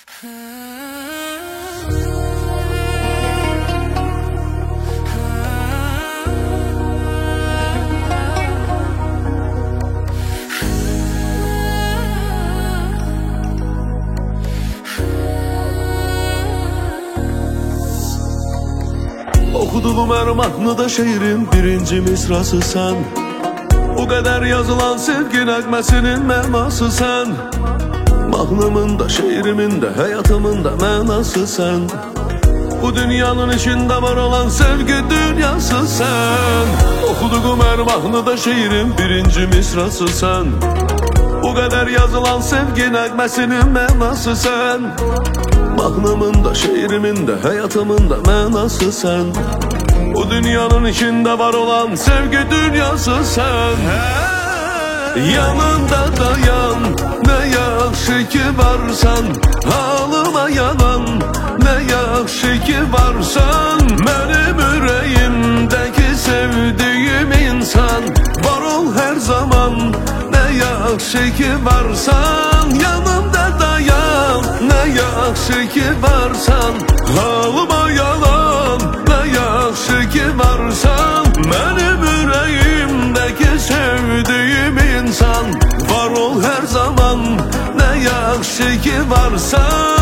Okuduğum her mahnıda şiirin birinci misrası sen. O kadar yazılan sevgi nəğməsinin mənası sen. Mahnımın da şiirimin de hayatımın da mənası sen. Bu dünyanın içinde var olan sevgi dünyası sen. Okuduğum her mahnıda şiirin birinci misrası sen. O kadar yazılan sevgi nəğməsinin mənası sen. Mahnımın da şiirimin de hayatımın da mənası sen. Bu dünyanın içinde var olan sevgi dünyası sen. Yanında dayan, ne yaxşı ki varsan. Halıma yalan, ne yaxşı ki varsan. Benim yüreğimdeki sevdiğim insan. Var ol her zaman, ne yaxşı ki varsan. Yanımda dayan, ne yaxşı ki varsan. Halıma yalan, ne yaxşı ki varsan. Benim yüreğimdeki sevdiğim insan. Var ol her zaman, ne yaxşı ki varsan.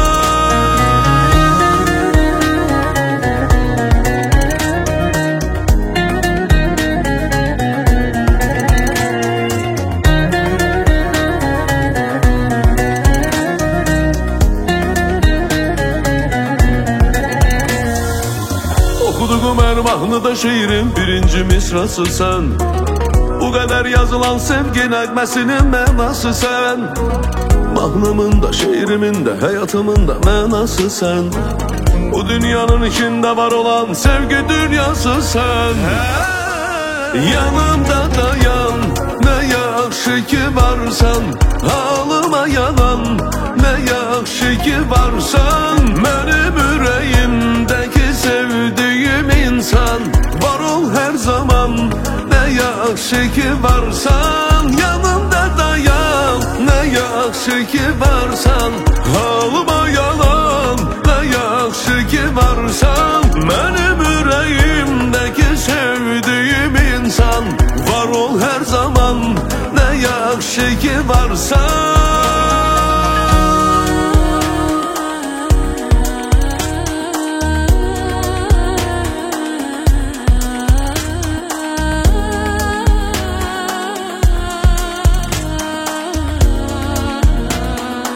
Okuduğum her mahnıda şiirin birinci misrası sen. Bu kadar yazılan sevgi nəğməsinin mənası sen. Mahnımın da şiirimin de hayatımın da mənası sen. Bu dünyanın içinde var olan sevgi dünyası sen. Yanımda dayan, ne yaxşı ki varsan. Halıma yalan, ne yaxşı ki varsan. Benim yüreğimdeki sevdiğim insan. Var ol her zaman, ne yaxşı ki varsan. Yanımda dayan, ne yaxşı ki varsan. Halıma yalan, ne yaxşı ki varsan. Benim yüreğimdeki sevdiğim insan. Var ol her zaman, ne yaxşı ki varsan.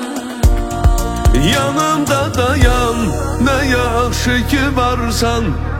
Yanımda dayan, ne yaxşı ki varsan.